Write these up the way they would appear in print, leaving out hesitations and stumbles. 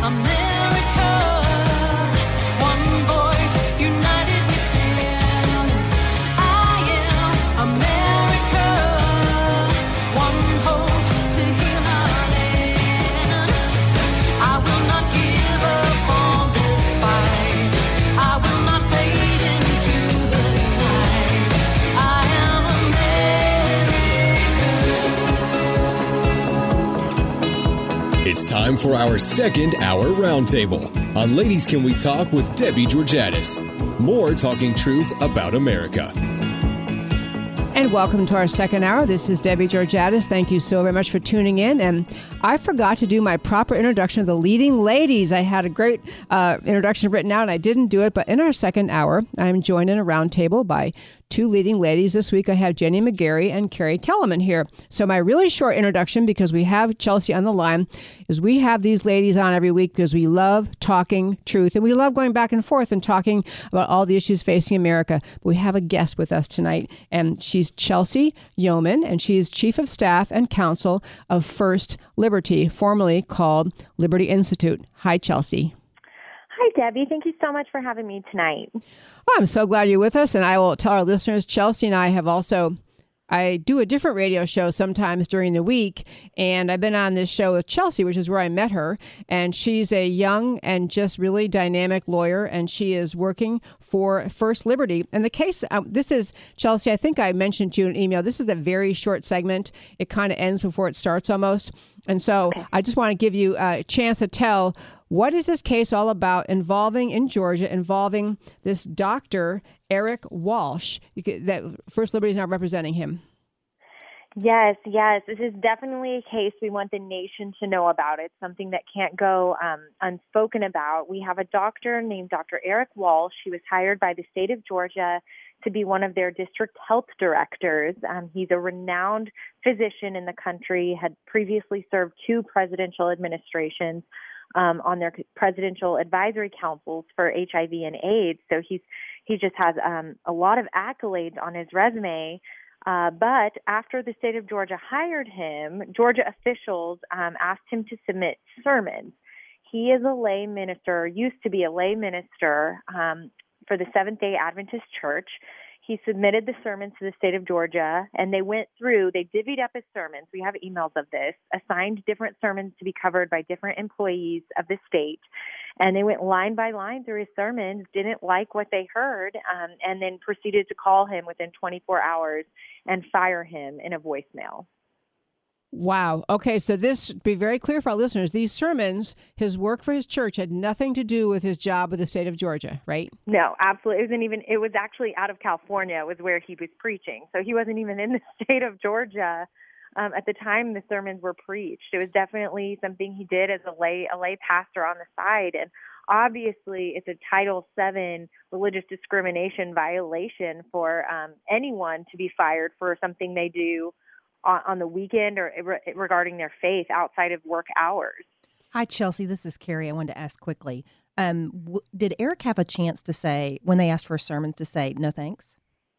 America, one voice, united we stand. I am America, one hope to heal our land. I will not give up on this fight. I will not fade into the night. I am America. It's time for our second hour roundtable on Ladies Can We Talk with Debbie Georgatos. More talking truth about America. And welcome to our second hour. This is Debbie Georgatos. Thank you so very much for tuning in. And I forgot to do my proper introduction of the leading ladies. I had a great introduction written out and I didn't do it. But in our second hour, I'm joined in a roundtable by two leading ladies. This week I have Jenny McGarry and Carrie Kellerman here. So my really short introduction, because we have Chelsea on the line, is we have these ladies on every week because we love talking truth and we love going back and forth and talking about all the issues facing America. But we have a guest with us tonight, and she's Chelsea Yeoman, and she is Chief of Staff and Counsel of First Liberty, formerly called Liberty Institute. Hi, Chelsea. Hi, Debbie. Thank you so much for having me tonight. Well, I'm so glad you're with us. And I will tell our listeners, Chelsea and I do a different radio show sometimes during the week. And I've been on this show with Chelsea, which is where I met her. And she's a young and just really dynamic lawyer. And she is working for First Liberty. And the case, this is, Chelsea, I think I mentioned to you in an email, this is a very short segment. It kind of ends before it starts almost. And so I just want to give you a chance to tell, what is this case all about in Georgia, involving this Dr. Eric Walsh, that First Liberty is now representing him? Yes. This is definitely a case we want the nation to know about. It's something that can't go unspoken about. We have a doctor named Dr. Eric Walsh. He was hired by the state of Georgia to be one of their district health directors. He's a renowned physician in the country, had previously served 2 presidential administrations on their presidential advisory councils for HIV and AIDS. So he just has a lot of accolades on his resume. But after the state of Georgia hired him, Georgia officials asked him to submit sermons. He is a lay minister, used to be a lay minister for the Seventh-day Adventist Church. He submitted the sermons to the state of Georgia, and they divvied up his sermons. We have emails of this, assigned different sermons to be covered by different employees of the state. And they went line by line through his sermons, didn't like what they heard, and then proceeded to call him within 24 hours and fire him in a voicemail. Wow. Okay, so this, to be very clear for our listeners, these sermons, his work for his church had nothing to do with his job with the state of Georgia, right? No, absolutely. It was actually out of California was where he was preaching. So he wasn't even in the state of Georgia at the time the sermons were preached. It was definitely something he did as a lay pastor on the side. And obviously it's a Title VII religious discrimination violation for anyone to be fired for something they do on the weekend or regarding their faith outside of work hours. Hi, Chelsea. This is Carrie. I wanted to ask quickly, did Eric have a chance to say, when they asked for sermons, to say, no thanks?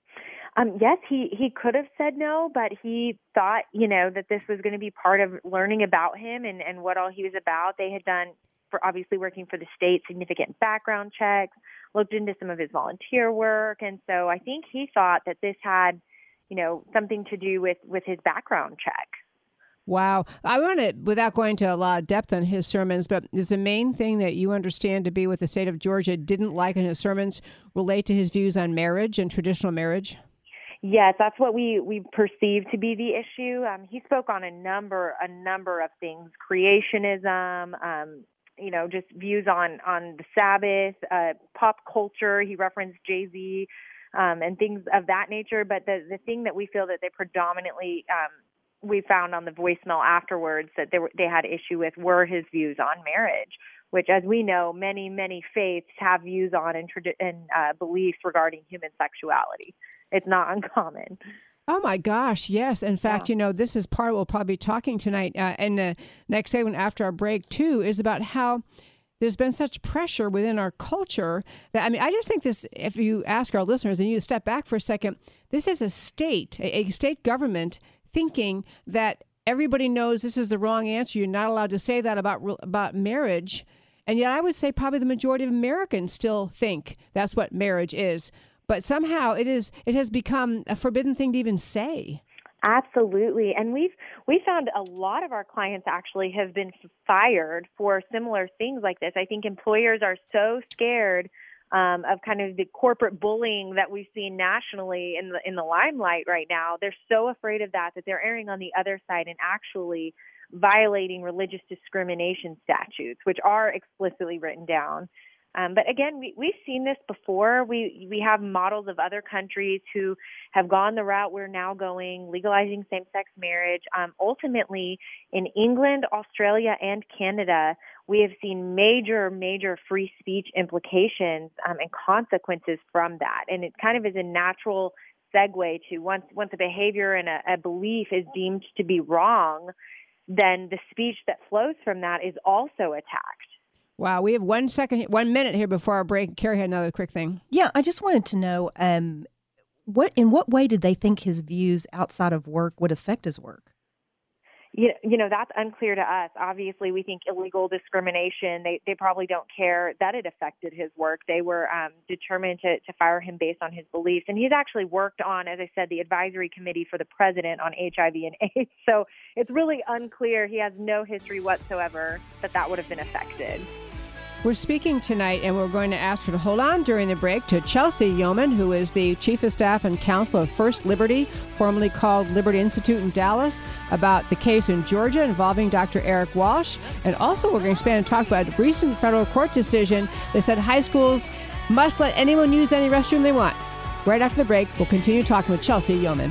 Yes, he could have said no, but he thought, that this was going to be part of learning about him and what all he was about. They had done, for obviously working for the state, significant background checks, looked into some of his volunteer work. And so I think he thought that this had something to do with his background check. Wow. I want to, without going to a lot of depth on his sermons, but is the main thing that you understand to be what the state of Georgia didn't like in his sermons relate to his views on marriage and traditional marriage? Yes, that's what we perceive to be the issue. He spoke on a number of things: creationism, just views on the Sabbath, pop culture. He referenced Jay-Z and things of that nature. But the thing that we feel that they predominantly we found on the voicemail afterwards that they had issue with were his views on marriage, which, as we know, many faiths have views on and beliefs regarding human sexuality. It's not uncommon. Oh, my gosh, yes. In fact, this is part we'll probably be talking tonight in the next segment after our break, too, is about how there's been such pressure within our culture that, I just think this, if you ask our listeners and you step back for a second, this is a state government thinking that everybody knows this is the wrong answer. You're not allowed to say that about marriage. And yet I would say probably the majority of Americans still think that's what marriage is. But somehow it has become a forbidden thing to even say. Absolutely. And we found a lot of our clients actually have been fired for similar things like this. I think employers are so scared of kind of the corporate bullying that we've seen nationally in the limelight right now. They're so afraid of that they're erring on the other side and actually violating religious discrimination statutes, which are explicitly written down. But again, we've seen this before. We have models of other countries who have gone the route we're now going, legalizing same-sex marriage. Ultimately, in England, Australia, and Canada, we have seen major free speech implications and consequences from that. And it kind of is a natural segue to once a behavior and a belief is deemed to be wrong, then the speech that flows from that is also attacked. Wow, we have 1 minute here before our break. Carrie had another quick thing. Yeah, I just wanted to know, in what way did they think his views outside of work would affect his work? You know, that's unclear to us. Obviously, we think illegal discrimination, they probably don't care that it affected his work. They were determined to fire him based on his beliefs. And he's actually worked on, as I said, the advisory committee for the president on HIV and AIDS. So it's really unclear. He has no history whatsoever that would have been affected. We're speaking tonight, and we're going to ask her to hold on during the break, to Chelsea Yeoman, who is the Chief of Staff and Counsel of First Liberty, formerly called Liberty Institute in Dallas, about the case in Georgia involving Dr. Eric Walsh. And also we're going to expand and talk about a recent federal court decision that said high schools must let anyone use any restroom they want. Right after the break, we'll continue talking with Chelsea Yeoman.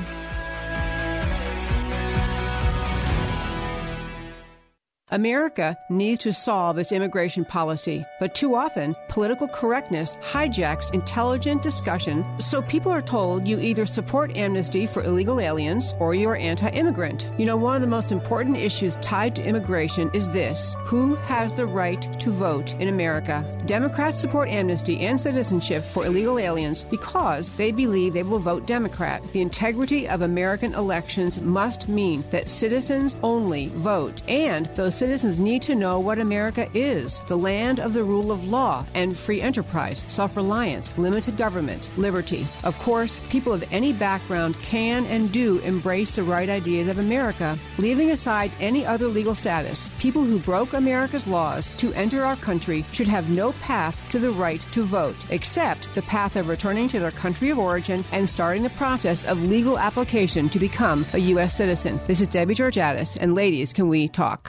America needs to solve its immigration policy, but too often, political correctness hijacks intelligent discussion, so people are told you either support amnesty for illegal aliens or you're anti-immigrant. You know, one of the most important issues tied to immigration is this: who has the right to vote in America? Democrats support amnesty and citizenship for illegal aliens because they believe they will vote Democrat. The integrity of American elections must mean that citizens only vote, and those citizens need to know what America is: the land of the rule of law and free enterprise, self-reliance, limited government, liberty. Of course, people of any background can and do embrace the right ideas of America. Leaving aside any other legal status, people who broke America's laws to enter our country should have no path to the right to vote, except the path of returning to their country of origin and starting the process of legal application to become a U.S. citizen. This is Debbie Georgatos, and ladies, can we talk?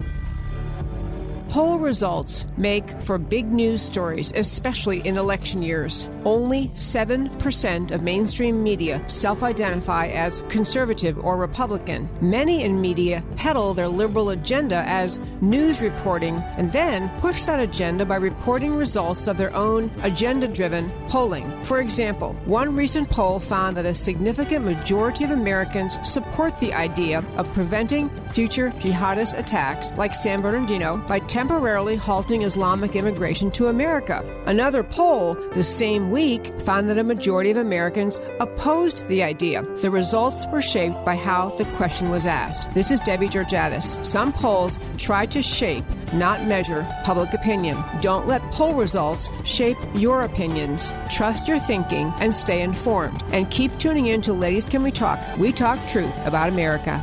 Poll results make for big news stories, especially in election years. Only 7% of mainstream media self-identify as conservative or Republican. Many in media peddle their liberal agenda as news reporting and then push that agenda by reporting results of their own agenda-driven polling. For example, one recent poll found that a significant majority of Americans support the idea of preventing future jihadist attacks like San Bernardino by temporarily halting Islamic immigration to America. Another poll the same week found that a majority of Americans opposed the idea. The results were shaped by how the question was asked. This is Debbie Georgatos. Some polls try to shape, not measure, public opinion. Don't let poll results shape your opinions. Trust your thinking and stay informed. And keep tuning in to Ladies Can We Talk? We talk truth about America.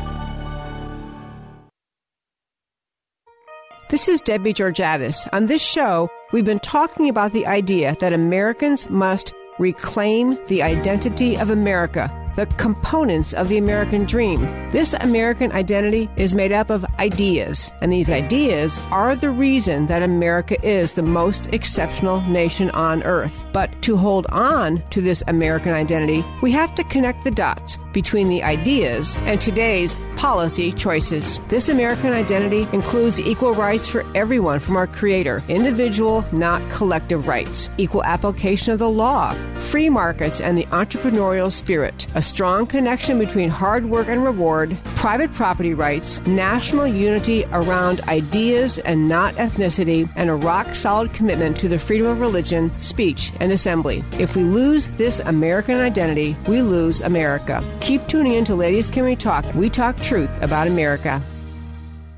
This is Debbie Georgatos. On this show, we've been talking about the idea that Americans must reclaim the identity of America, the components of the American dream. This American identity is made up of ideas, and these ideas are the reason that America is the most exceptional nation on earth. But to hold on to this American identity, we have to connect the dots between the ideas and today's policy choices. This American identity includes equal rights for everyone from our Creator, individual, not collective rights, equal application of the law, free markets and the entrepreneurial spirit, a strong connection between hard work and reward, private property rights, national unity around ideas and not ethnicity, and a rock-solid commitment to the freedom of religion, speech, and assembly. If we lose this American identity, we lose America. Keep tuning in to Ladies Can We Talk? We talk truth about America.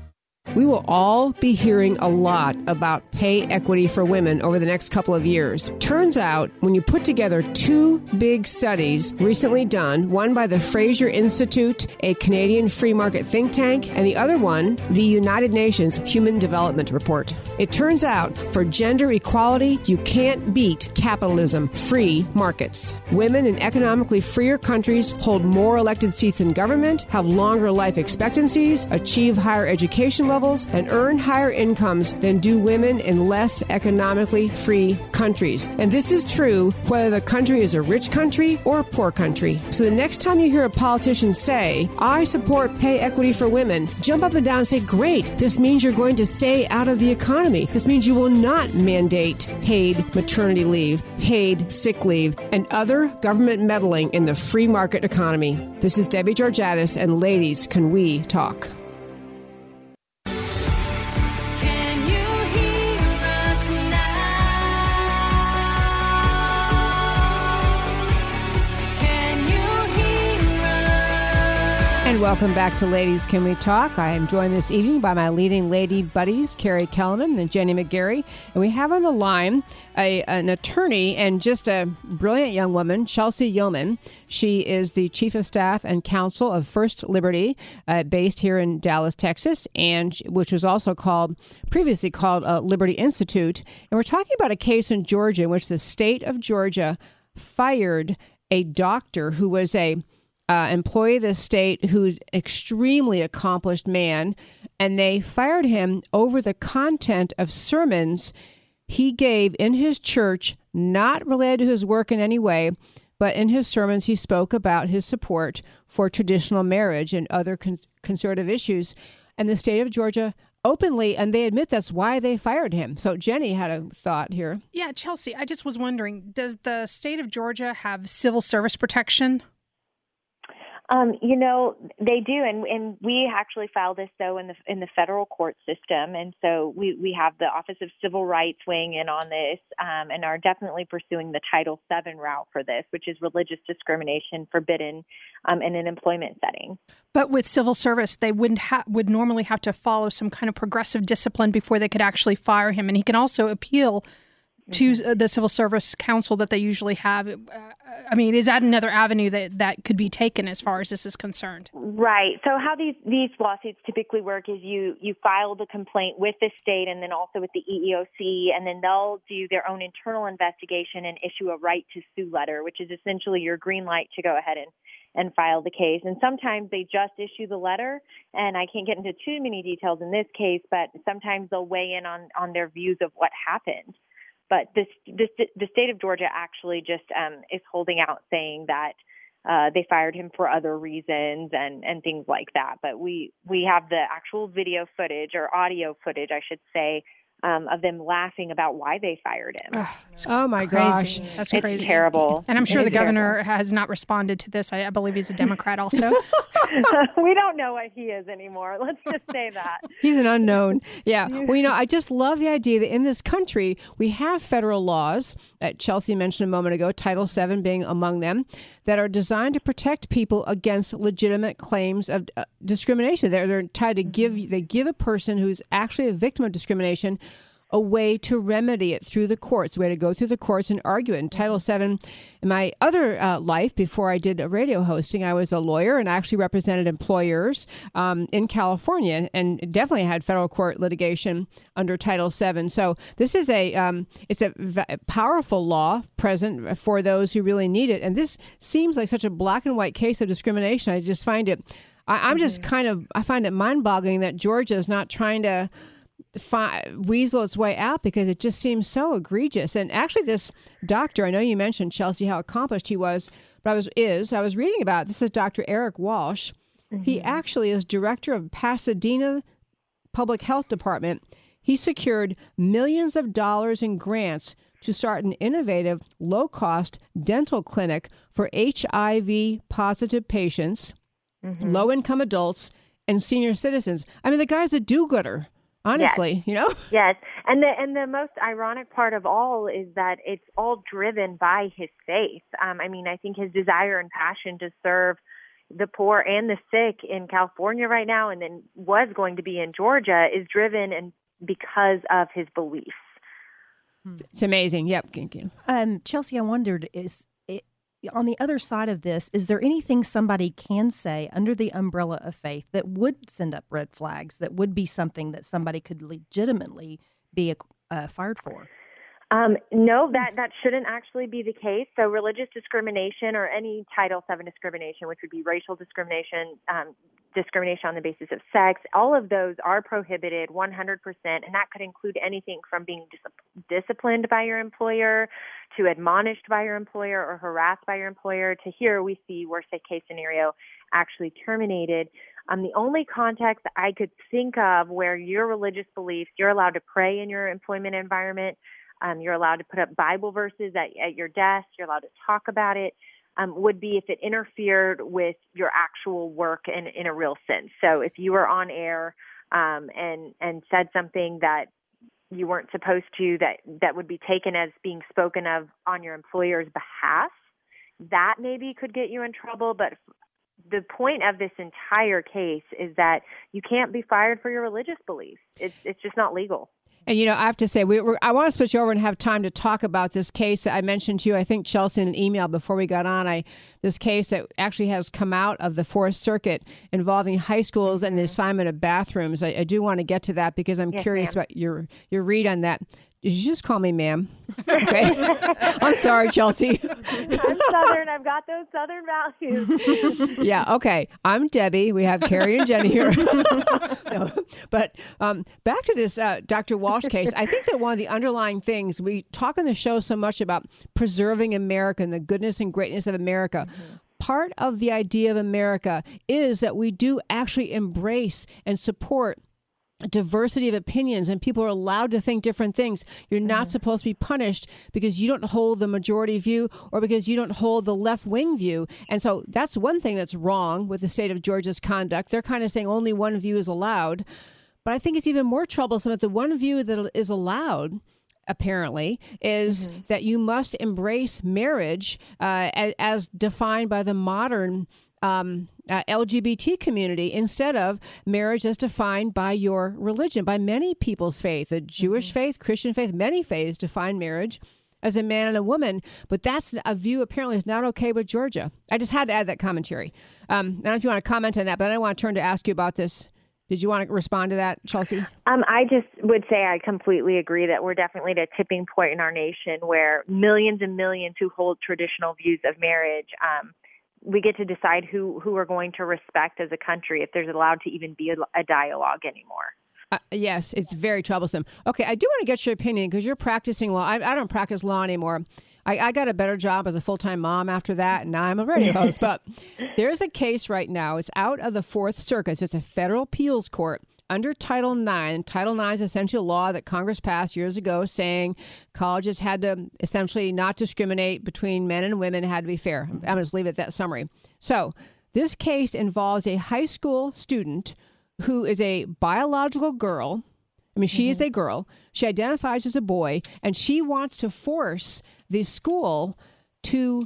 We will all be hearing a lot about pay equity for women over the next couple of years. Turns out, when you put together two big studies recently done, one by the Fraser Institute, a Canadian free market think tank, and the other one, the United Nations Human Development Report. It turns out, for gender equality, you can't beat capitalism, free markets. Women in economically freer countries hold more elected seats in government, have longer life expectancies, achieve higher education levels, and earn higher incomes than do women in less economically free countries. And this is true whether the country is a rich country or a poor country. So the next time you hear a politician say, I support pay equity for women, jump up and down and say, great, this means you're going to stay out of the economy. This means you will not mandate paid maternity leave, paid sick leave, and other government meddling in the free market economy. This is Debbie Georgatos, and ladies, can we talk? Can you hear us now? Can you hear us? And welcome back to Ladies Can We Talk. I am joined this evening by my leading lady buddies, Carrie Kellerman and Jenny McGarry. And we have on the line an attorney and just a brilliant young woman, Chelsea Yeoman. She is the Chief of Staff and Counsel of First Liberty, based here in Dallas, Texas, and which was also previously called Liberty Institute. And we're talking about a case in Georgia in which the state of Georgia fired a doctor who was a employee of the state, who's an extremely accomplished man, and they fired him over the content of sermons he gave in his church, not related to his work in any way, but in his sermons he spoke about his support for traditional marriage and other conservative issues. And the state of Georgia openly, and they admit that's why they fired him. So Jenny had a thought here. Yeah, Chelsea, I just was wondering, does the state of Georgia have civil service protection? They do, and we actually filed this though in the federal court system, and so we have the Office of Civil Rights weighing in on this, and are definitely pursuing the Title VII route for this, which is religious discrimination forbidden in an employment setting. But with civil service, they would normally have to follow some kind of progressive discipline before they could actually fire him, and he can also appeal to the Civil Service Council that they usually have. Is that another avenue that could be taken as far as this is concerned? Right. So how these lawsuits typically work is you file the complaint with the state and then also with the EEOC, and then they'll do their own internal investigation and issue a right to sue letter, which is essentially your green light to go ahead and file the case. And sometimes they just issue the letter, and I can't get into too many details in this case, but sometimes they'll weigh in on their views of what happened. But the state of Georgia actually just is holding out, saying that they fired him for other reasons and things like that. But we have the actual video footage, or audio footage, I should say, of them laughing about why they fired him. Oh my Crazy. gosh. That's It's crazy. terrible. And I'm sure It's the governor has not responded to this. I believe he's a Democrat also. We don't know what he is anymore. Let's just say that. He's an unknown. Yeah. Well, I just love the idea that in this country, we have federal laws that Chelsea mentioned a moment ago, Title VII being among them, that are designed to protect people against legitimate claims of discrimination. They're tied to give a person who's actually a victim of discrimination a way to remedy it through the courts, a way to go through the courts and argue it. In Title VII, in my other life, before I did radio hosting, I was a lawyer and I actually represented employers in California, and definitely had federal court litigation under Title VII. So this is it's a powerful law present for those who really need it. And this seems like such a black and white case of discrimination. I just find it, I find it mind-boggling that Georgia is not trying to weasel its way out, because it just seems so egregious. And actually, this doctor, I know you mentioned, Chelsea, how accomplished he was, but I was reading about, this is Dr. Eric Walsh. He actually is director of Pasadena Public Health Department. He secured millions of dollars in grants to start an innovative, low-cost dental clinic for HIV-positive patients, low-income adults, and senior citizens. I mean, the guy's a do-gooder. Honestly, Yes. Yes. And the most ironic part of all is that it's all driven by his faith. I think his desire and passion to serve, the poor and the sick in California right now, and then was going to be in Georgia, is driven and because of his beliefs. It's amazing. Yep. Thank you. Chelsea, I wondered, on the other side of this, is there anything somebody can say under the umbrella of faith that would send up red flags, that would be something that somebody could legitimately be fired for? No, that shouldn't actually be the case. So religious discrimination or any Title VII discrimination, which would be racial discrimination, discrimination on the basis of sex, all of those are prohibited 100%. And that could include anything from being disciplined by your employer to admonished by your employer or harassed by your employer to here we see worst case scenario actually terminated. The only context that I could think of where your religious beliefs, you're allowed to pray in your employment environment. You're allowed to put up Bible verses at your desk. You're allowed to talk about it, would be if it interfered with your actual work in a real sense. So if you were on air and said something that you weren't supposed to, that would be taken as being spoken of on your employer's behalf, that maybe could get you in trouble. But the point of this entire case is that you can't be fired for your religious beliefs. It's just not legal. And, I have to say, I want to switch over and have time to talk about this case that I mentioned to you, I think, Chelsea, in an email before we got on. This case that actually has come out of the Fourth Circuit involving high schools and the assignment of bathrooms. I do want to get to that because I'm curious about your read on that. Did you just call me ma'am? Okay. I'm sorry, Chelsea. I'm Southern. I've got those Southern values. Yeah, okay. I'm Debbie. We have Carrie and Jenny here. No, but back to this Dr. Walsh case. I think that one of the underlying things, we talk on the show so much about preserving America and the goodness and greatness of America. Mm-hmm. Part of the idea of America is that we do actually embrace and support diversity of opinions, and people are allowed to think different things. You're not supposed to be punished because you don't hold the majority view or because you don't hold the left-wing view. And so that's one thing that's wrong with the state of Georgia's conduct. They're kind of saying only one view is allowed. But I think it's even more troublesome that the one view that is allowed, apparently, is that you must embrace marriage as defined by the modern LGBT community instead of marriage as defined by your religion, by many people's faith, the Jewish faith, Christian faith, many faiths define marriage as a man and a woman. But that's a view apparently is not okay with Georgia. I just had to add that commentary. I don't know if you want to comment on that, but I want to turn to ask you about this. Did you want to respond to that, Chelsea? I just would say I completely agree that we're definitely at a tipping point in our nation where millions and millions who hold traditional views of marriage, we get to decide who we're going to respect as a country, if there's allowed to even be a dialogue anymore. Yes, it's very troublesome. Okay, I do want to get your opinion because you're practicing law. I don't practice law anymore. I got a better job as a full-time mom after that, and now I'm a radio host. But there's a case right now. It's out of the Fourth Circuit. So it's a federal appeals court under Title IX. Title IX is essentially a law that Congress passed years ago saying colleges had to essentially not discriminate between men and women. It had to be fair. I'm going to just leave it at that summary. So this case involves a high school student who is a biological girl. I mean, she is a girl. She identifies as a boy, and she wants to force the school to...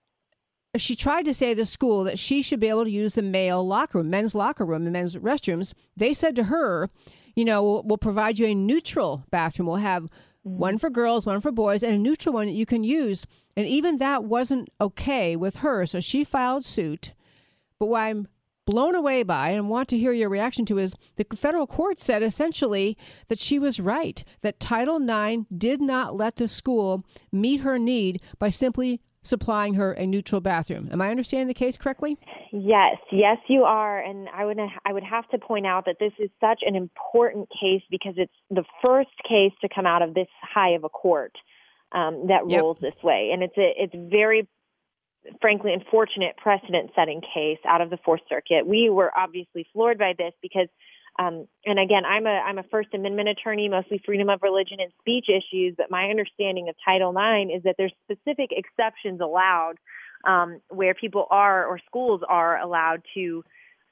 She tried to say to the school that she should be able to use the male locker room, men's locker room, and men's restrooms. They said to her, we'll provide you a neutral bathroom. We'll have one for girls, one for boys, and a neutral one that you can use. And even that wasn't okay with her. So she filed suit. But what I'm blown away by and want to hear your reaction to is the federal court said essentially that she was right, that Title IX did not let the school meet her need by simply supplying her a neutral bathroom. Am I understanding the case correctly? Yes, you are. And I would have to point out that this is such an important case because it's the first case to come out of this high of a court that rules this way. And it's very, frankly, unfortunate precedent-setting case out of the Fourth Circuit. We were obviously floored by this because and again, I'm a First Amendment attorney, mostly freedom of religion and speech issues, but my understanding of Title IX is that there's specific exceptions allowed where people are or schools are allowed to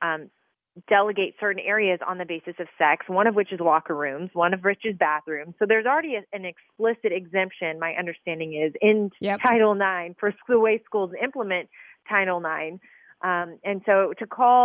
delegate certain areas on the basis of sex, one of which is locker rooms, one of which is bathrooms. So there's already an explicit exemption, my understanding is, in Title IX for the way schools implement Title IX. And so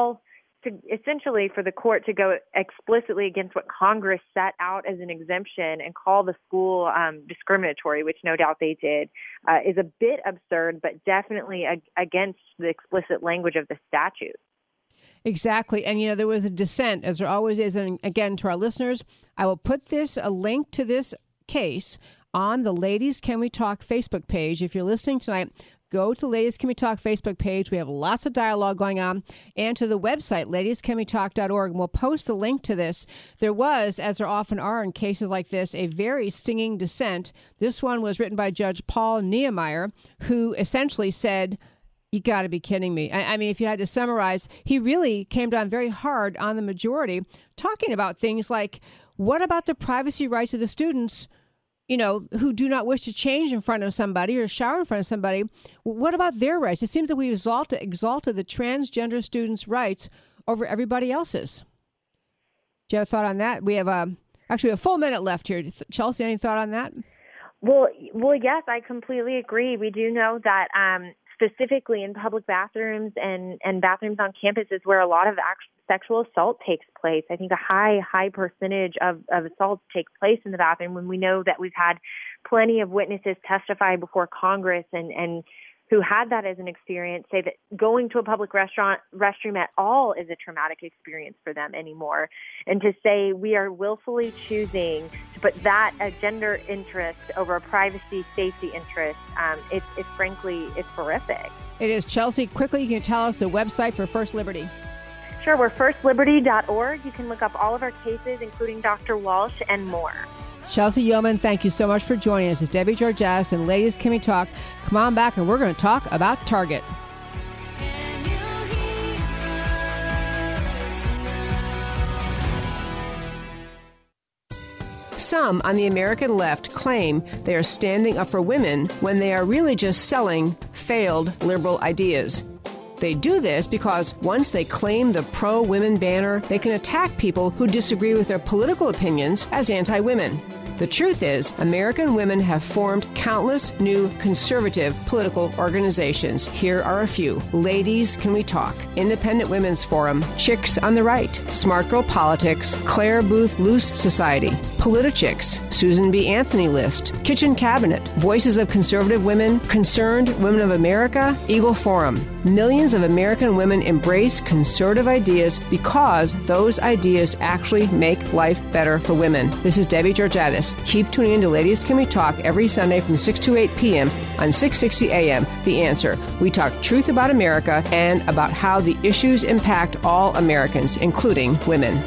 essentially for the court to go explicitly against what Congress set out as an exemption and call the school discriminatory, which no doubt they did, is a bit absurd, but definitely against the explicit language of the statute. Exactly. And, there was a dissent, as there always is. And again, to our listeners, I will put a link to this case on the Ladies Can We Talk Facebook page. If you're listening tonight, go to the Ladies Can We Talk Facebook page. We have lots of dialogue going on. And to the website, ladiescanwetalk.org. And we'll post the link to this. There was, as there often are in cases like this, a very stinging dissent. This one was written by Judge Paul Niemeyer, who essentially said, you got to be kidding me. I mean, if you had to summarize, he really came down very hard on the majority, talking about things like, what about the privacy rights of the students, who do not wish to change in front of somebody or shower in front of somebody? What about their rights? It seems that we exalted the transgender students' rights over everybody else's. Do you have a thought on that? We have actually a full minute left here. Chelsea, any thought on that? Well, yes, I completely agree. We do know that specifically in public bathrooms and bathrooms on campuses where a lot of sexual assault takes place. I think a high percentage of assaults take place in the bathroom, when we know that we've had plenty of witnesses testify before Congress and who had that as an experience say that going to a public restroom at all is a traumatic experience for them anymore. And to say we are willfully choosing to put that gender interest over a privacy safety interest, it's horrific. It is. Chelsea, quickly, you can tell us the website for First Liberty. Sure, we're firstliberty.org. You can look up all of our cases, including Dr. Walsh and more. Chelsea Yeoman, thank you so much for joining us. It's Debbie Georgatos and Ladies Can We Talk. Come on back and we're going to talk about Target. Can you hear us now? Some on the American left claim they are standing up for women when they are really just selling failed liberal ideas. They do this because once they claim the pro-women banner, they can attack people who disagree with their political opinions as anti-women. The truth is, American women have formed countless new conservative political organizations. Here are a few. Ladies Can We Talk, Independent Women's Forum, Chicks on the Right, Smart Girl Politics, Claire Booth Luce Society, Politichicks, Susan B. Anthony List, Kitchen Cabinet, Voices of Conservative Women, Concerned Women of America, Eagle Forum. Millions of American women embrace conservative ideas because those ideas actually make life better for women. This is Debbie Georgatos. Keep tuning in to Ladies Can We Talk every Sunday from 6 to 8 p.m. on 660 a.m. The Answer. We talk truth about America and about how the issues impact all Americans, including women.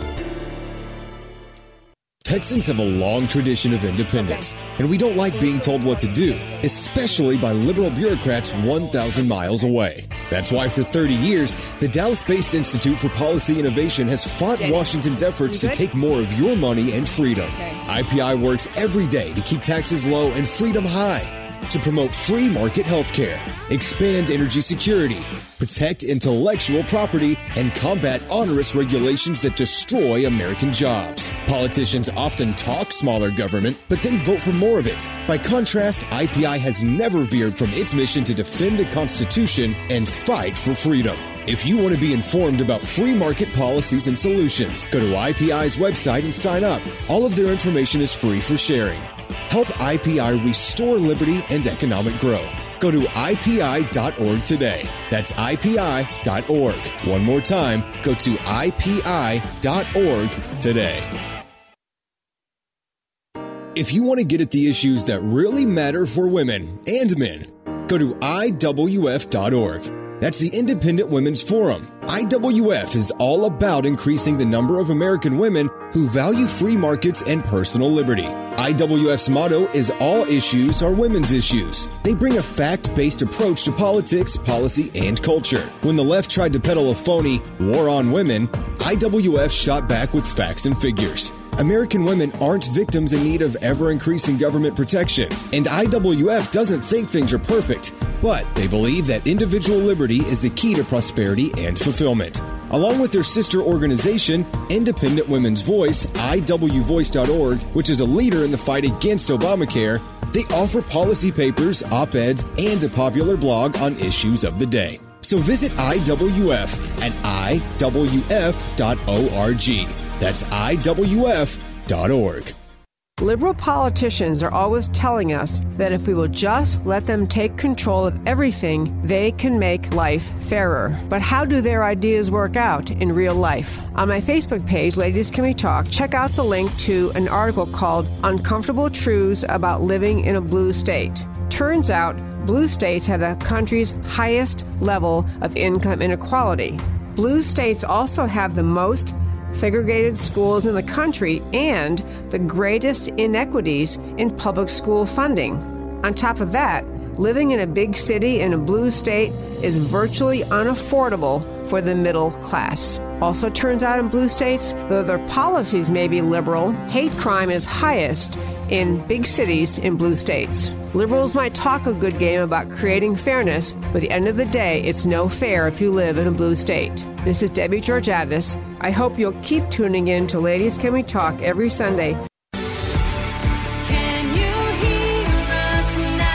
Texans have a long tradition of independence, and we don't like being told what to do, especially by liberal bureaucrats 1,000 miles away. That's why for 30 years, the Dallas-based Institute for Policy Innovation has fought Washington's efforts to take more of your money and freedom. IPI works every day to keep taxes low and freedom high, to promote free market healthcare, expand energy security, protect intellectual property, and combat onerous regulations that destroy American jobs. Politicians often talk smaller government, but then vote for more of it. By contrast, IPI has never veered from its mission to defend the Constitution and fight for freedom. If you want to be informed about free market policies and solutions, go to IPI's website and sign up. All of their information is free for sharing. Help IPI restore liberty and economic growth. Go to IPI.org today. That's IPI.org. One more time, go to IPI.org today. If you want to get at the issues that really matter for women and men, go to IWF.org. That's the Independent Women's Forum. IWF is all about increasing the number of American women who value free markets and personal liberty. IWF's motto is all issues are women's issues. They bring a fact-based approach to politics, policy, and culture. When the left tried to peddle a phony war on women, IWF shot back with facts and figures. American women aren't victims in need of ever-increasing government protection, and IWF doesn't think things are perfect, but they believe that individual liberty is the key to prosperity and fulfillment. Along with their sister organization, Independent Women's Voice, IWVoice.org, which is a leader in the fight against Obamacare, they offer policy papers, op-eds, and a popular blog on issues of the day. So visit IWF at IWF.org. That's IWF.org. Liberal politicians are always telling us that if we will just let them take control of everything, they can make life fairer. But how do their ideas work out in real life? On my Facebook page, Ladies Can We Talk, check out the link to an article called Uncomfortable Truths About Living in a Blue State. Turns out, blue states have the country's highest level of income inequality. Blue states also have the most segregated schools in the country and the greatest inequities in public school funding. On top of that, living in a big city in a blue state is virtually unaffordable for the middle class. Also turns out in blue states, though their policies may be liberal, hate crime is highest in big cities in blue states. Liberals might talk a good game about creating fairness, but at the end of the day, it's no fair if you live in a blue state. This is Debbie Georgatos. I hope you'll keep tuning in to Ladies Can We Talk every Sunday. Can you hear us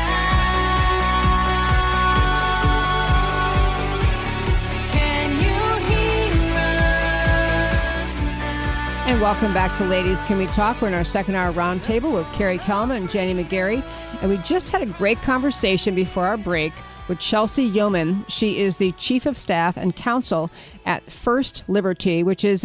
now? Can you hear us now? And welcome back to Ladies Can We Talk. We're in our second hour roundtable with Carrie Kellman and Jenny McGarry. And we just had a great conversation before our break with Chelsea Yeoman. She is the Chief of Staff and Counsel at First Liberty, which is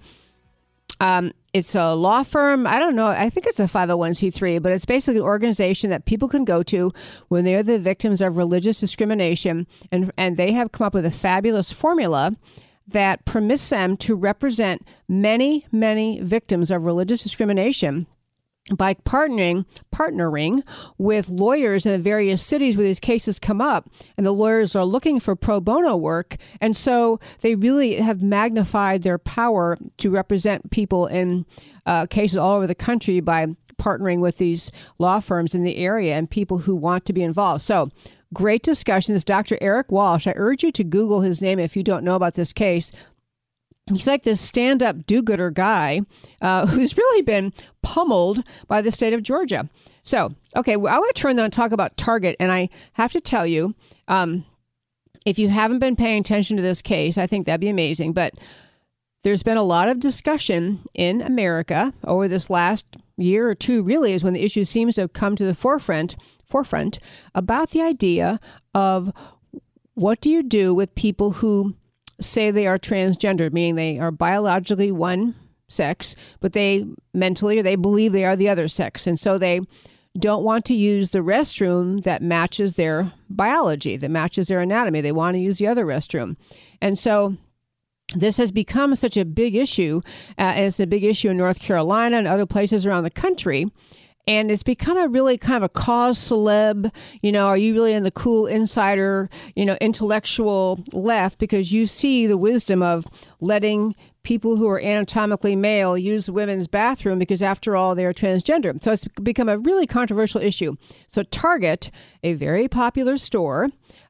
it's a law firm. I don't know. I think it's a 501c3, but it's basically an organization that people can go to when they're the victims of religious discrimination. And they have come up with a fabulous formula that permits them to represent many, many victims of religious discrimination by partnering with lawyers in the various cities where these cases come up, and the lawyers are looking for pro bono work. And so they really have magnified their power to represent people in cases all over the country by partnering with these law firms in the area and people who want to be involved. So great discussions. Dr. Eric Walsh, I urge you to Google his name if you don't know about this case. He's like this stand-up do-gooder guy who's really been pummeled by the state of Georgia. So, okay, well, I want to turn now and talk about Target. And I have to tell you, if you haven't been paying attention to this case, I think that'd be amazing. But there's been a lot of discussion in America over this last year or two, really, is when the issue seems to have come to the forefront about the idea of what do you do with people who say they are transgendered, meaning they are biologically one sex, but they mentally, or they believe they are the other sex. And so they don't want to use the restroom that matches their biology, that matches their anatomy. They want to use the other restroom. And so this has become such a big issue, and it's a big issue in North Carolina and other places around the country. And it's become a really kind of a cause celeb, are you really in the cool insider, intellectual left, because you see the wisdom of letting people who are anatomically male use the women's bathroom because, after all, they're transgender. So it's become a really controversial issue. So Target, a very popular store,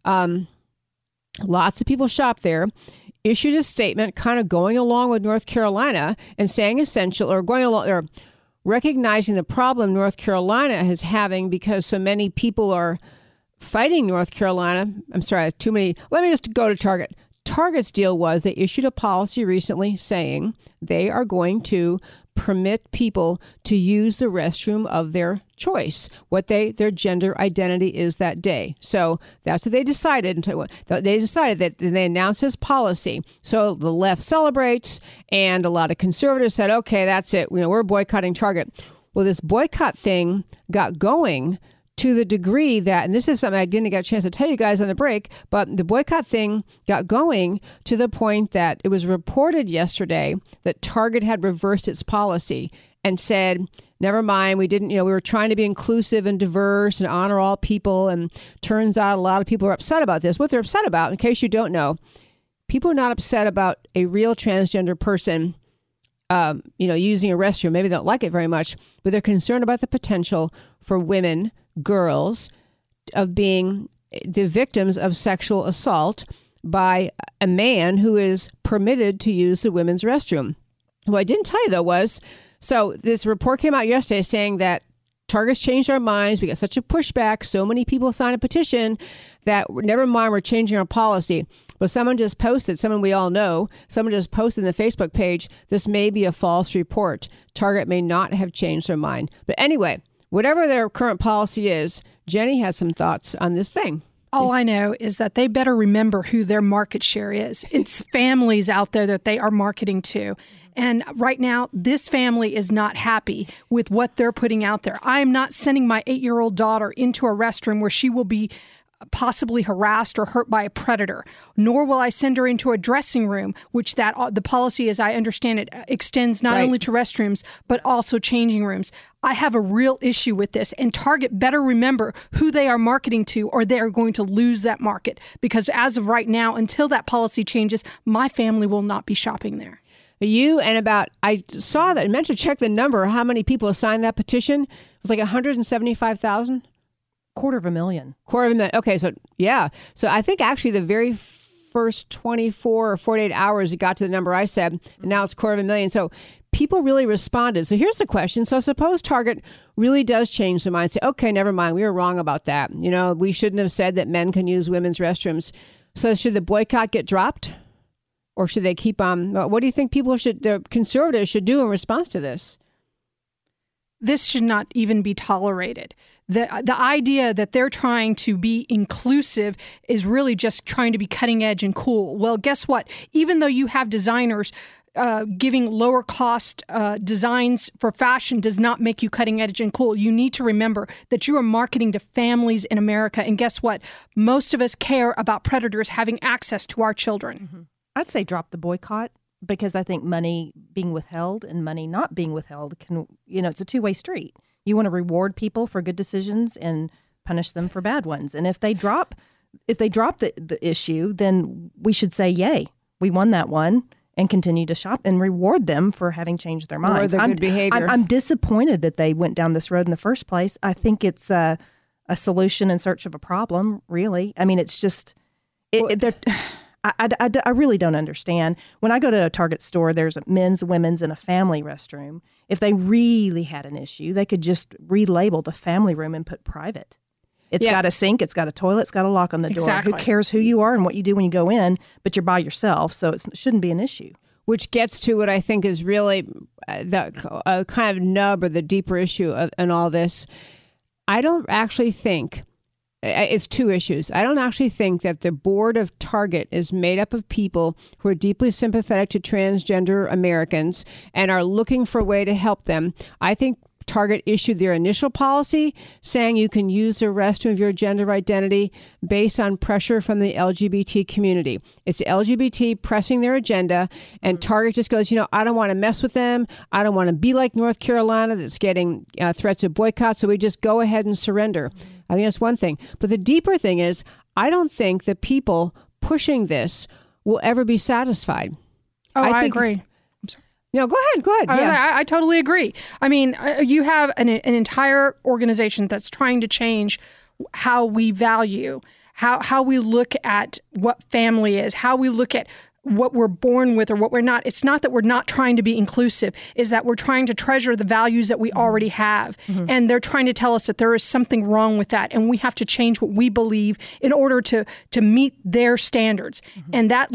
lots of people shop there, issued a statement kind of going along with North Carolina and saying recognizing the problem North Carolina is having because so many people are fighting North Carolina. I'm sorry, too many. Let me just go to Target. Target's deal was they issued a policy recently saying they are going to permit people to use the restroom of their choice, what their gender identity is that day. So that's what they decided. They decided that they announced this policy. So the left celebrates, and a lot of conservatives said, okay, that's it. We're boycotting Target. Well, this boycott thing got going to the degree that, and this is something I didn't get a chance to tell you guys on the break, but the boycott thing got going to the point that it was reported yesterday that Target had reversed its policy and said, never mind, we didn't, we were trying to be inclusive and diverse and honor all people. And turns out a lot of people are upset about this. What they're upset about, in case you don't know, people are not upset about a real transgender person using a restroom. Maybe they don't like it very much, but they're concerned about the potential for women, girls, of being the victims of sexual assault by a man who is permitted to use the women's restroom. What I didn't tell you, though, was, so this report came out yesterday saying that Target's changed our minds. We got such a pushback. So many people signed a petition that, never mind, we're changing our policy. Well, someone we all know, someone just posted in the Facebook page, this may be a false report. Target may not have changed their mind. But anyway, whatever their current policy is, Jenny has some thoughts on this thing. All I know is that they better remember who their market share is. It's families out there that they are marketing to. And right now, this family is not happy with what they're putting out there. I am not sending my 8-year-old daughter into a restroom where she will be possibly harassed or hurt by a predator, nor will I send her into a dressing room, which the policy, as I understand it, extends not only to restrooms, but also changing rooms. I have a real issue with this, and Target better remember who they are marketing to, or they are going to lose that market. Because as of right now, until that policy changes, my family will not be shopping there. I saw that, I meant to check the number, how many people signed that petition. It was like 175,000. 250,000. Okay, so yeah. So I think actually the very first 24 or 48 hours it got to the number I said, and now it's 250,000. So people really responded. So here's the question. So suppose Target really does change their mind, say, okay, never mind, we were wrong about that. We shouldn't have said that men can use women's restrooms. So should the boycott get dropped? Or should they keep on? What do you think the conservatives should do in response to this? This should not even be tolerated. The idea that they're trying to be inclusive is really just trying to be cutting edge and cool. Well, guess what? Even though you have designers giving lower cost designs for fashion does not make you cutting edge and cool. You need to remember that you are marketing to families in America. And guess what? Most of us care about predators having access to our children. Mm-hmm. I'd say drop the boycott, because I think money being withheld and money not being withheld it's a two-way street. You want to reward people for good decisions and punish them for bad ones. And if they drop the issue, then we should say, yay, we won that one, and continue to shop and reward them for having changed their minds. Or their good behavior. I'm disappointed that they went down this road in the first place. I think it's a solution in search of a problem, really. I mean, it's just I really don't understand. When I go to a Target store, there's a men's, women's, and a family restroom. If they really had an issue, they could just relabel the family room and put private. It's got a sink, it's got a toilet, it's got a lock on the door. Exactly. Who cares who you are and what you do when you go in, but you're by yourself, so it shouldn't be an issue. Which gets to what I think is really the kind of nub or the deeper issue in all this. I don't actually think... It's two issues. I don't actually think that the board of Target is made up of people who are deeply sympathetic to transgender Americans and are looking for a way to help them. I think Target issued their initial policy saying you can use the restroom of your gender identity based on pressure from the LGBT community. It's the LGBT pressing their agenda, and Target just goes, I don't want to mess with them. I don't want to be like North Carolina that's getting threats of boycott, so we just go ahead and surrender. I think that's one thing. But the deeper thing is, I don't think the people pushing this will ever be satisfied. Oh, I agree. No, go ahead. I totally agree. I mean, you have an entire organization that's trying to change how we value, how we look at what family is, how we look at what we're born with or what we're not. It's not that we're not trying to be inclusive, is that we're trying to treasure the values that we already have. Mm-hmm. And they're trying to tell us that there is something wrong with that. And we have to change what we believe in order to meet their standards. Mm-hmm. And that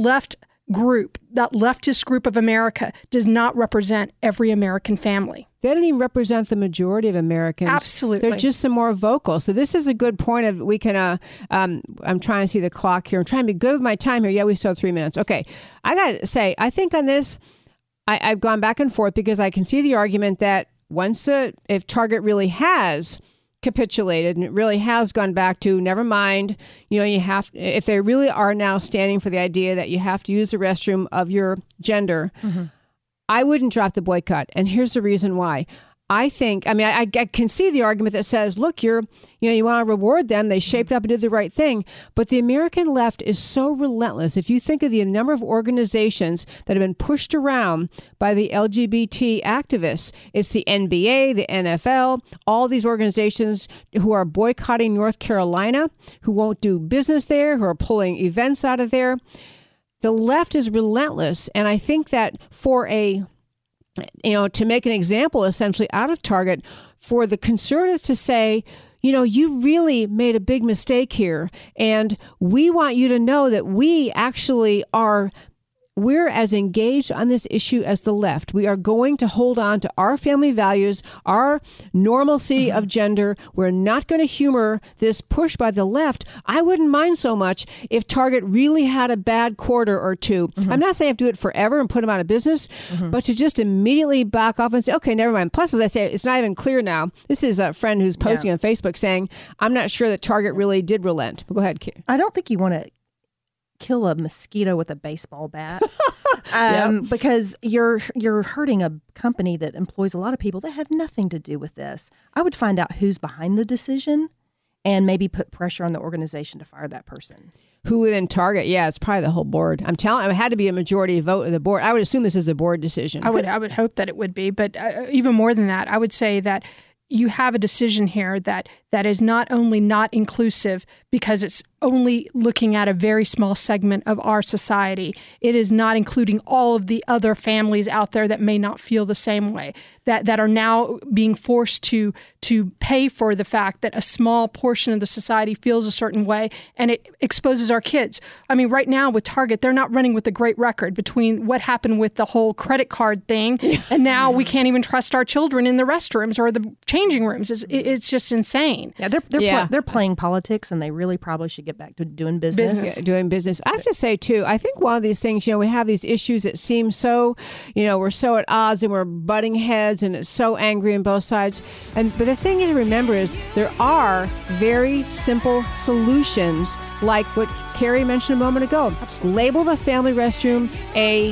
leftist group of America does not represent every American family. They don't even represent the majority of Americans. Absolutely. They're just some more vocal. So this is a good point of we can, I'm trying to see the clock here. I'm trying to be good with my time here. Yeah, we still have 3 minutes. Okay. I got to say, I think on this, I've gone back and forth because I can see the argument that if Target really has capitulated and it really has gone back to never mind, if they really are now standing for the idea that you have to use the restroom of your gender, mm-hmm. I wouldn't drop the boycott. And here's the reason why. I can see the argument that says, look, you want to reward them. They shaped up and did the right thing. But the American left is so relentless. If you think of the number of organizations that have been pushed around by the LGBT activists, it's the NBA, the NFL, all these organizations who are boycotting North Carolina, who won't do business there, who are pulling events out of there. The left is relentless. And I think that to make an example essentially out of Target, for the conservatives to say, you really made a big mistake here. And we want you to know that we actually we're as engaged on this issue as the left. We are going to hold on to our family values, our normalcy of gender. We're not going to humor this push by the left. I wouldn't mind so much if Target really had a bad quarter or two. I'm not saying I have to do it forever and put them out of business, but to just immediately back off and say, okay, never mind. Plus, as I say, it's not even clear now. This is a friend who's posting on Facebook saying, I'm not sure that Target really did relent. But go ahead, Kate. I don't think you want to kill a mosquito with a baseball bat because you're hurting a company that employs a lot of people that have nothing to do with this. I would find out who's behind the decision and maybe put pressure on the organization to fire that person. Who within Target? Yeah, it's probably the whole board. I'm telling you, it had to be a majority vote of the board. I would assume this is a board decision. I would hope that it would be, but even more than that, I would say that you have a decision here that is not only not inclusive because it's only looking at a very small segment of our society. It is not including all of the other families out there that may not feel the same way, that are now being forced to pay for the fact that a small portion of the society feels a certain way, and it exposes our kids. I mean, right now with Target, they're not running with a great record between what happened with the whole credit card thing, and now we can't even trust our children in the restrooms or the changing rooms. It's just insane. Yeah, they're playing politics, and they really probably should get back to doing business. Doing business. I have to say, too, I think one of these things, we have these issues that seem so, we're so at odds and we're butting heads and it's so angry on both sides. But the thing to remember is there are very simple solutions, like what Carrie mentioned a moment ago. Label the family restroom a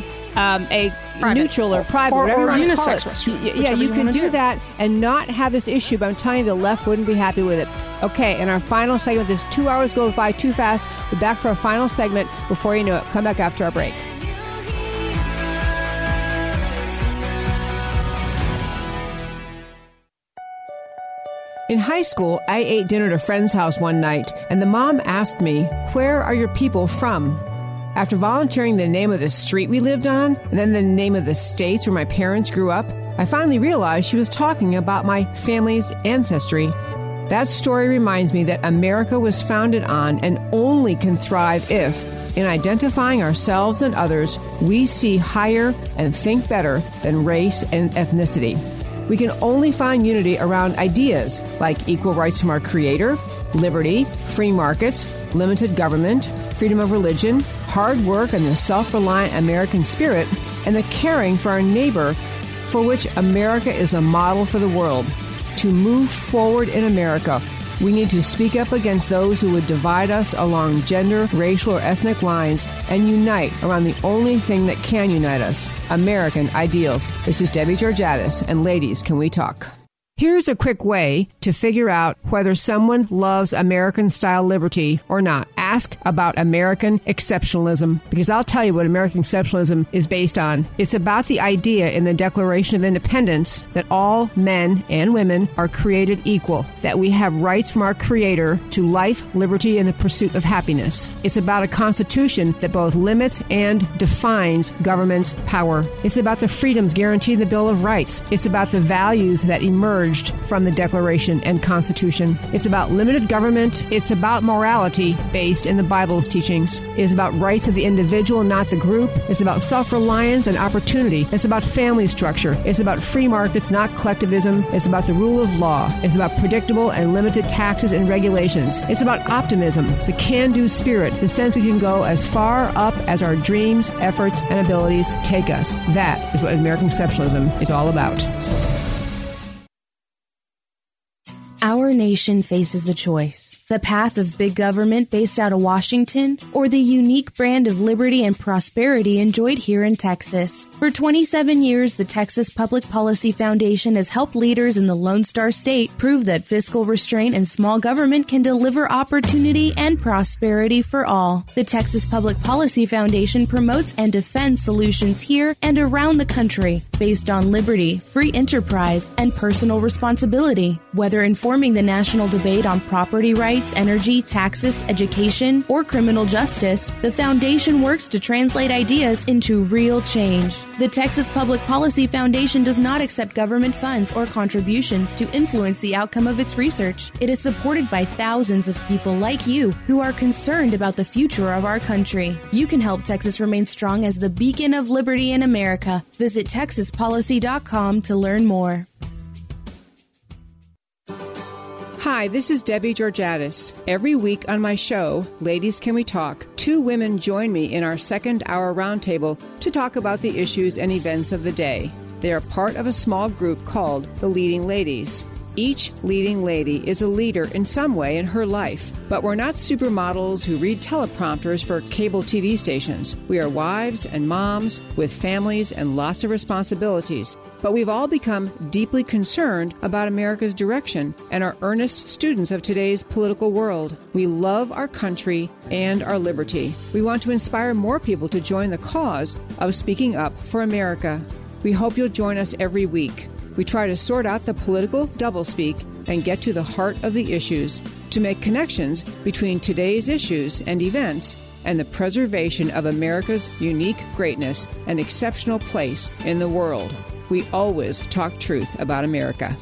neutral or private, whatever you want to call it. Restroom, you can do that and not have this issue, but I'm telling you, the left wouldn't be happy with it. Okay, in our final segment, this 2 hours goes by too fast. We're back for our final segment. Before you know it, come back after our break. In high school, I ate dinner at a friend's house one night, and the mom asked me, "Where are your people from?" After volunteering the name of the street we lived on, and then the name of the states where my parents grew up, I finally realized she was talking about my family's ancestry. That story reminds me that America was founded on and only can thrive if, in identifying ourselves and others, we see higher and think better than race and ethnicity. We can only find unity around ideas like equal rights from our Creator, liberty, free markets, limited government, freedom of religion, hard work and the self-reliant American spirit, and the caring for our neighbor, for which America is the model for the world. To move forward in America, we need to speak up against those who would divide us along gender, racial, or ethnic lines and unite around the only thing that can unite us, American ideals. This is Debbie Georgatos, and ladies, can we talk? Here's a quick way to figure out whether someone loves American-style liberty or not. Ask about American exceptionalism, because I'll tell you what American exceptionalism is based on. It's about the idea in the Declaration of Independence that all men and women are created equal, that we have rights from our Creator to life, liberty, and the pursuit of happiness. It's about a Constitution that both limits and defines government's power. It's about the freedoms guaranteed in the Bill of Rights. It's about the values that emerge from the Declaration and Constitution. It's about limited government. It's about morality based in the Bible's teachings. It's about rights of the individual, not the group. It's about self-reliance and opportunity. It's about family structure. It's about free markets, not collectivism. It's about the rule of law. It's about predictable and limited taxes and regulations. It's about optimism, the can-do spirit, the sense we can go as far up as our dreams, efforts, and abilities take us. That is what American exceptionalism is all about. Our nation faces a choice. The path of big government based out of Washington, or the unique brand of liberty and prosperity enjoyed here in Texas. For 27 years, the Texas Public Policy Foundation has helped leaders in the Lone Star State prove that fiscal restraint and small government can deliver opportunity and prosperity for all. The Texas Public Policy Foundation promotes and defends solutions here and around the country based on liberty, free enterprise, and personal responsibility. Whether enforcing informing the national debate on property rights, energy, taxes, education, or criminal justice, the foundation works to translate ideas into real change. The Texas Public Policy Foundation does not accept government funds or contributions to influence the outcome of its research. It is supported by thousands of people like you who are concerned about the future of our country. You can help Texas remain strong as the beacon of liberty in America. Visit TexasPolicy.com to learn more. Hi, this is Debbie Georgatos. Every week on my show, Ladies Can We Talk, two women join me in our second-hour roundtable to talk about the issues and events of the day. They are part of a small group called the Leading Ladies. Each leading lady is a leader in some way in her life, but we're not supermodels who read teleprompters for cable TV stations. We are wives and moms with families and lots of responsibilities, but we've all become deeply concerned about America's direction and are earnest students of today's political world. We love our country and our liberty. We want to inspire more people to join the cause of speaking up for America. We hope you'll join us every week. We try to sort out the political doublespeak and get to the heart of the issues to make connections between today's issues and events and the preservation of America's unique greatness and exceptional place in the world. We always talk truth about America.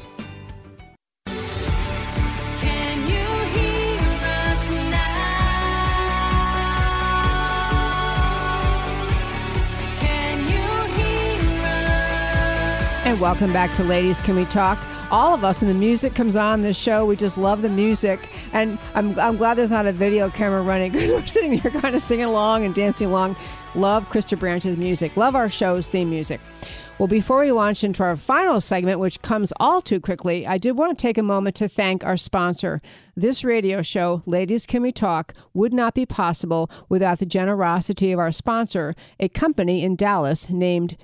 Can you hear us now? Can you hear us? And welcome back to Ladies Can We Talk. All of us, and the music comes on this show. We just love the music. And I'm glad there's not a video camera running because we're sitting here kind of singing along and dancing along. Love Krista Branch's music. Love our show's theme music. Well, before we launch into our final segment, which comes all too quickly, I did want to take a moment to thank our sponsor. This radio show, Ladies Can We Talk, would not be possible without the generosity of our sponsor, a company in Dallas named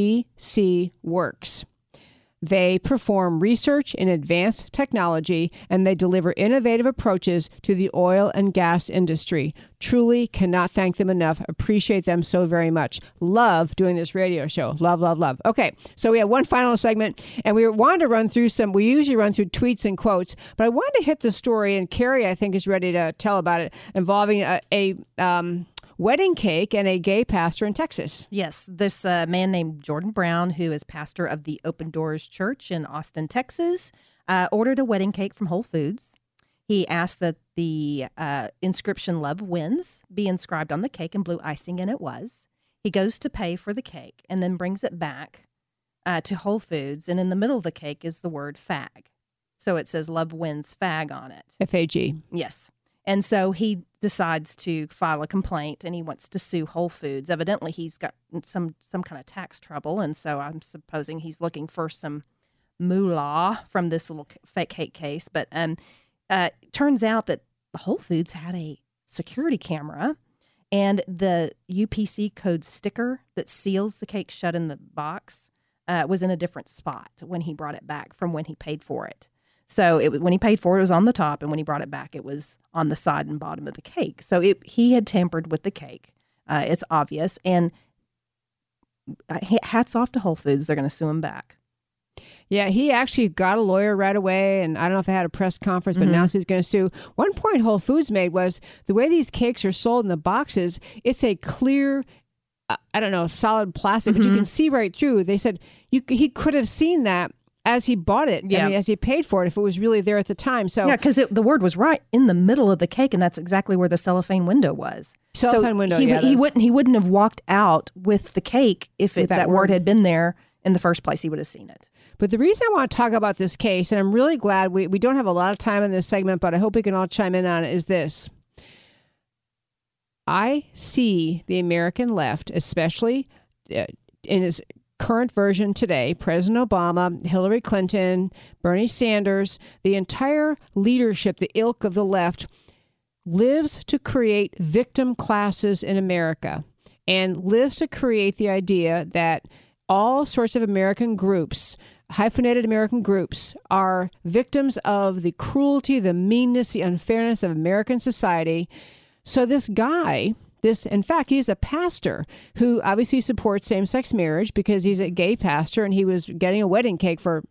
GC Works. They perform research in advanced technology, and they deliver innovative approaches to the oil and gas industry. Truly cannot thank them enough. Appreciate them so very much. Love doing this radio show. Love, love, love. Okay, so we have one final segment, and we wanted to run through we usually run through tweets and quotes, but I wanted to hit the story, and Carrie, I think, is ready to tell about it, involving a wedding cake and a gay pastor in Texas. Yes, this man named Jordan Brown, who is pastor of the Open Doors Church in Austin, Texas, ordered a wedding cake from Whole Foods. He asked that the inscription "Love Wins" be inscribed on the cake in blue icing, and it was. He goes to pay for the cake and then brings it back to Whole Foods, and in the middle of the cake is the word fag. So it says "Love Wins Fag" on it. F-A-G. Yes. And so he decides to file a complaint, and he wants to sue Whole Foods. Evidently, he's got some kind of tax trouble, and so I'm supposing he's looking for some moolah from this little fake cake case. But turns out that Whole Foods had a security camera, and the UPC code sticker that seals the cake shut in the box was in a different spot when he brought it back from when he paid for it. So when he paid for it, it was on the top, and when he brought it back, it was on the side and bottom of the cake. So he had tampered with the cake. It's obvious. And hats off to Whole Foods. They're going to sue him back. Yeah, he actually got a lawyer right away, and I don't know if they had a press conference, but now he's going to sue. One point Whole Foods made was the way these cakes are sold in the boxes, it's a clear, solid plastic, but you can see right through. They said he could have seen that as he bought it, as he paid for it, if it was really there at the time. So yeah, because the word was right in the middle of the cake, and that's exactly where the cellophane window was. Window, he wouldn't have walked out with the cake if that word had been there in the first place. He would have seen it. But the reason I want to talk about this case, and I'm really glad we don't have a lot of time in this segment, but I hope we can all chime in on it, is this. I see the American left, especially in its current version today, President Obama, Hillary Clinton, Bernie Sanders, the entire leadership, the ilk of the left, lives to create victim classes in America and lives to create the idea that all sorts of American groups, hyphenated American groups, are victims of the cruelty, the meanness, the unfairness of American society. So this guy... in fact, he's a pastor who obviously supports same-sex marriage because he's a gay pastor, and he was getting a wedding cake for,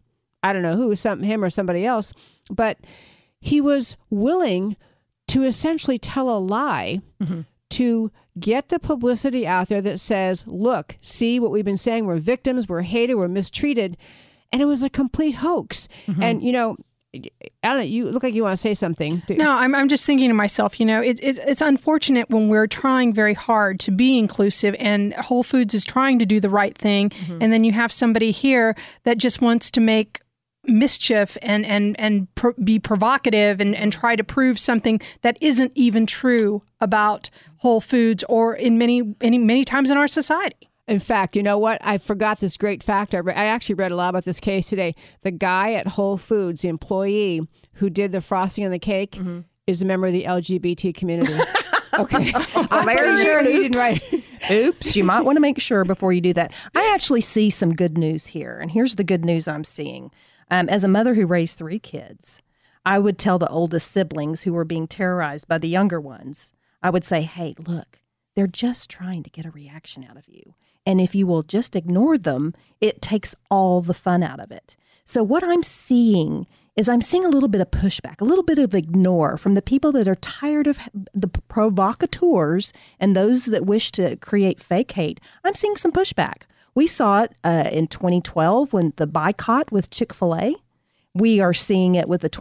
I don't know who, him or somebody else, but he was willing to essentially tell a lie to get the publicity out there that says, look, see what we've been saying, we're victims, we're hated, we're mistreated. And it was a complete hoax. And, you know, I don't know, you look like you want to say something. No, I'm just thinking to myself, you know, it's unfortunate when we're trying very hard to be inclusive and Whole Foods is trying to do the right thing. And then you have somebody here that just wants to make mischief and be provocative and try to prove something that isn't even true about Whole Foods or in many times in our society. In fact, you know what? I forgot this great fact. I actually read a lot about this case today. The guy at Whole Foods, the employee who did the frosting on the cake, is a member of the LGBT community. Okay. I'm pretty sure he didn't write. Oops. You might want to make sure before you do that. I actually see some good news here. And here's the good news I'm seeing. As a mother who raised 3 kids, I would tell the oldest siblings who were being terrorized by the younger ones, I would say, hey, look, they're just trying to get a reaction out of you. And if you will just ignore them, it takes all the fun out of it. So what I'm seeing is I'm seeing a little bit of pushback, a little bit of ignore from the people that are tired of the provocateurs and those that wish to create fake hate. I'm seeing some pushback. We saw it in 2012 when the boycott with Chick-fil-A. We are seeing it with the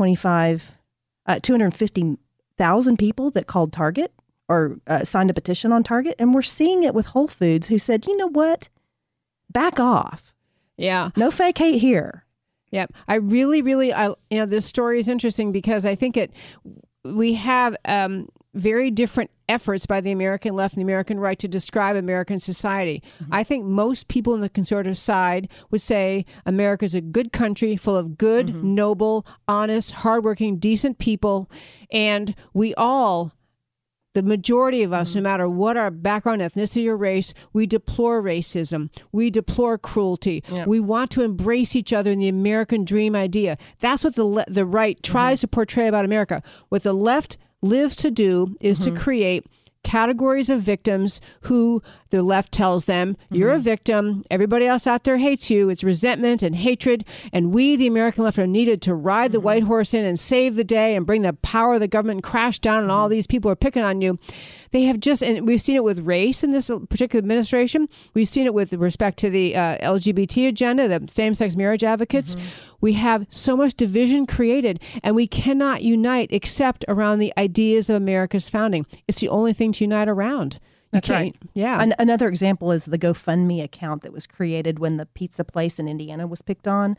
250,000 people that called Target or signed a petition on Target. And we're seeing it with Whole Foods who said, you know what? Back off. Yeah. No fake hate here. Yeah. I really, this story is interesting because I think we have very different efforts by the American left and the American right to describe American society. I think most people on the conservative side would say America is a good country full of good, noble, honest, hardworking, decent people. And we all, the majority of us, no matter what our background, ethnicity, or race, we deplore racism. We deplore cruelty. Yep. We want to embrace each other in the American dream idea. That's what the right tries to portray about America. What the left lives to do is to create categories of victims who the left tells them, you're a victim, everybody else out there hates you, it's resentment and hatred, and we, the American left, are needed to ride the white horse in and save the day and bring the power of the government and crash down on all these people who are picking on you. They have and we've seen it with race in this particular administration. We've seen it with respect to the LGBT agenda, the same-sex marriage advocates. We have so much division created, and we cannot unite except around the ideas of America's founding. It's the only thing to unite around. That's right. Yeah. Another example is the GoFundMe account that was created when the pizza place in Indiana was picked on.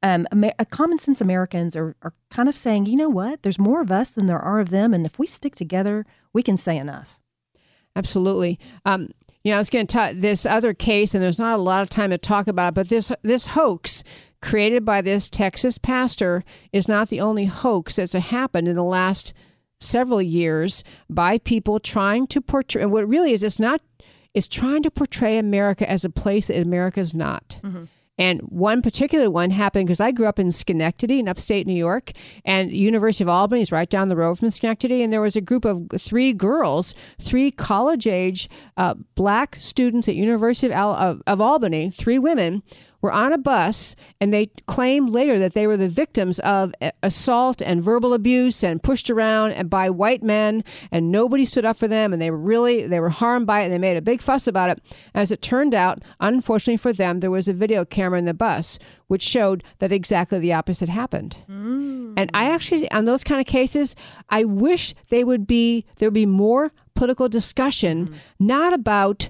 Common sense Americans are kind of saying, you know what? There's more of us than there are of them. And if we stick together, we can say enough. Absolutely. I was going to this other case, and there's not a lot of time to talk about it, but this hoax created by this Texas pastor is not the only hoax that's happened in the last several years by people trying to portray, and what it really is, it's trying to portray America as a place that America is not. And one particular one happened because I grew up in Schenectady in upstate New York, and University of Albany is right down the road from Schenectady. And there was a group of 3 girls, 3 college-age black students at University of Albany, 3 women, were on a bus, and they claimed later that they were the victims of assault and verbal abuse and pushed around and by white men, and nobody stood up for them, and they were harmed by it, and they made a big fuss about it. As it turned out, unfortunately for them, there was a video camera in the bus which showed that exactly the opposite happened. And I actually, on those kind of cases, I wish there would be more political discussion, not about,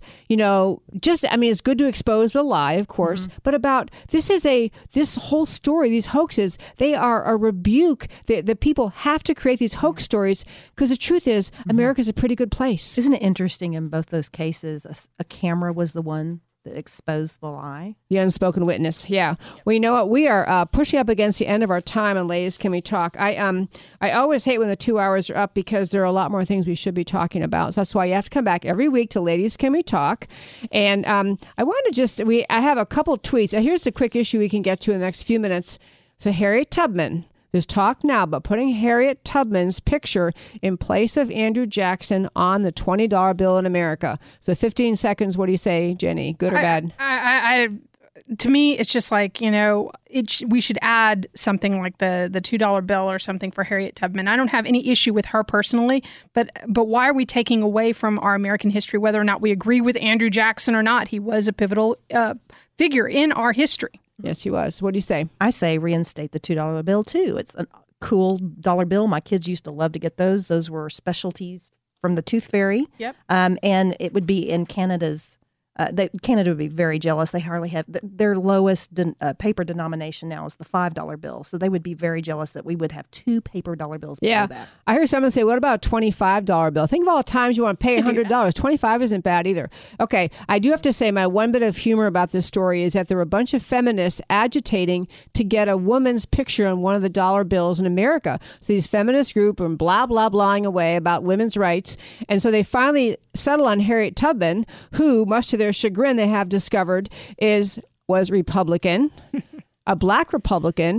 it's good to expose the lie, of course, but about this whole story, these hoaxes, they are a rebuke. The people have to create these hoax stories because the truth is America's a pretty good place. Isn't it interesting in both those cases, a camera was the one that exposed the lie? The unspoken witness. Yeah. Well, you know what? We are pushing up against the end of our time on Ladies Can We Talk. I always hate when the 2 hours are up because there are a lot more things we should be talking about. So that's why you have to come back every week to Ladies Can We Talk. And I want to I have a couple tweets. Here's the quick issue we can get to in the next few minutes. So Harriet Tubman. There's talk now about putting Harriet Tubman's picture in place of Andrew Jackson on the $20 bill in America. So 15 seconds, what do you say, Jenny? Good or bad? to me, it's just like, we should add something like the $2 bill or something for Harriet Tubman. I don't have any issue with her personally, but why are we taking away from our American history, whether or not we agree with Andrew Jackson or not? He was a pivotal figure in our history. Yes, he was. What do you say? I say reinstate the $2 bill, too. It's a cool dollar bill. My kids used to love to get those. Those were specialties from the Tooth Fairy. Yep. And it would be in Canada's. Canada would be very jealous. They hardly have their lowest paper denomination now is the $5 bill. So they would be very jealous that we would have 2 paper dollar bills. Yeah, that. I heard someone say, "What about a $25 bill?" Think of all the times you want to pay $100. 25 isn't bad either. Okay, I do have to say my one bit of humor about this story is that there were a bunch of feminists agitating to get a woman's picture on one of the dollar bills in America. So these feminist group were blah blah blahing away about women's rights, and so they finally settle on Harriet Tubman, who, much to their chagrin, they have discovered was Republican, a black Republican,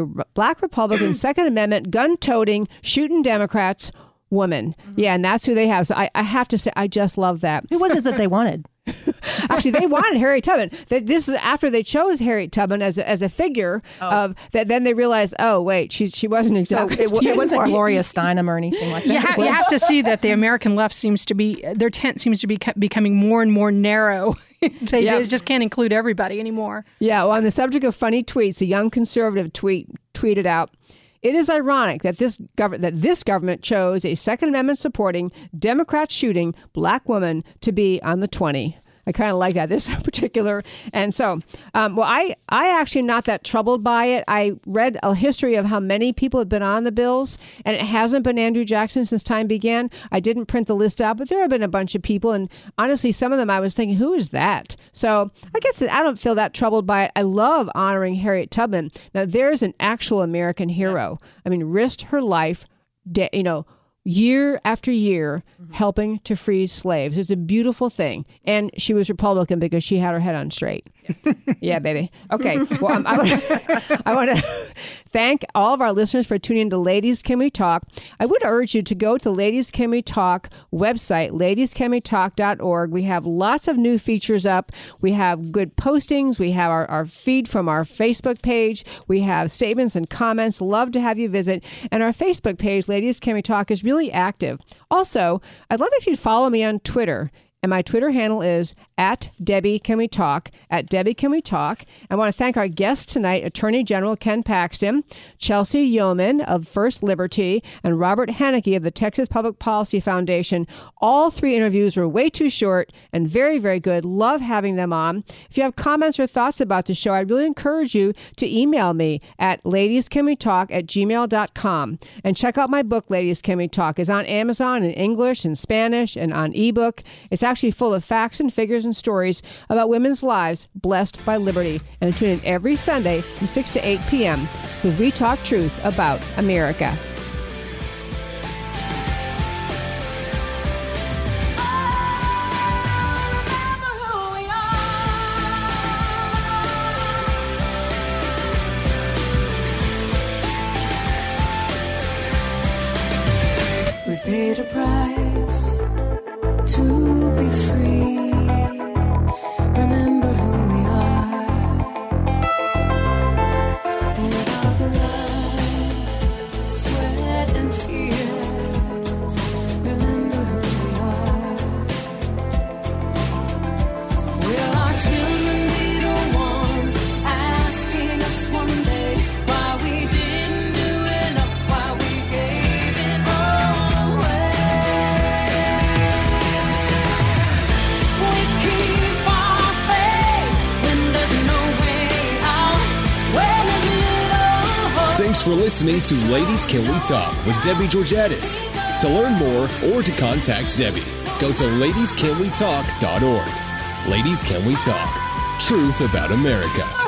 Second Amendment, gun-toting, shooting Democrats woman. Yeah, and that's who they have. So I have to say, I just love that. Who was it that they wanted? Actually, they wanted Harriet Tubman. This is after they chose Harriet Tubman as a figure of that. Then they realized, oh wait, she wasn't exactly. So it wasn't Gloria Steinem or anything like that. You have to see that the American left their tent seems to be becoming more and more narrow. They just can't include everybody anymore. Yeah. Well, on the subject of funny tweets, a young conservative tweeted out, "It is ironic that this government chose a Second Amendment supporting, Democrat shooting black woman to be on the 20." I kind of like that, this particular. And so, I actually am not that troubled by it. I read a history of how many people have been on the bills, and it hasn't been Andrew Jackson since time began. I didn't print the list out, but there have been a bunch of people. And honestly, some of them I was thinking, who is that? So I guess I don't feel that troubled by it. I love honoring Harriet Tubman. Now, there's an actual American hero. I mean, risked her life, year after year, helping to free slaves. It's a beautiful thing. And she was Republican because she had her head on straight. Yeah, baby. Okay. Well, I want to thank all of our listeners for tuning in to Ladies Can We Talk. I would urge you to go to Ladies Can We Talk website, ladiescanwetalk.org. We have lots of new features up. We have good postings. We have our feed from our Facebook page. We have statements and comments. Love to have you visit. And our Facebook page, Ladies Can We Talk, is really active. Also, I'd love if you'd follow me on Twitter. And my Twitter handle is @DebbieCanWeTalk, @DebbieCanWeTalk. I want to thank our guests tonight, Attorney General Ken Paxton, Chelsea Yeoman of First Liberty, and Robert Haneke of the Texas Public Policy Foundation. All 3 interviews were way too short and very, very good. Love having them on. If you have comments or thoughts about the show, I'd really encourage you to email me at ladiescanwetalk@gmail.com. And check out my book, Ladies Can We Talk. It's on Amazon in English and Spanish and on ebook. It's actually full of facts and figures and stories about women's lives blessed by liberty. And tune in every Sunday from 6 to 8 p.m. because we talk truth about America. We've paid a price to be free. Remember who we are. With our blood, sweat, and tears. Remember who we are. Will our children be the ones asking us one day why we didn't do enough, why we gave it all away? We keep our faith when there's no way out, when there's little hope. Thanks for listening to Ladies Can We Talk with Debbie Georgatos. To learn more or to contact Debbie, go to ladiescanwetalk.org. Ladies Can We Talk. Truth about America.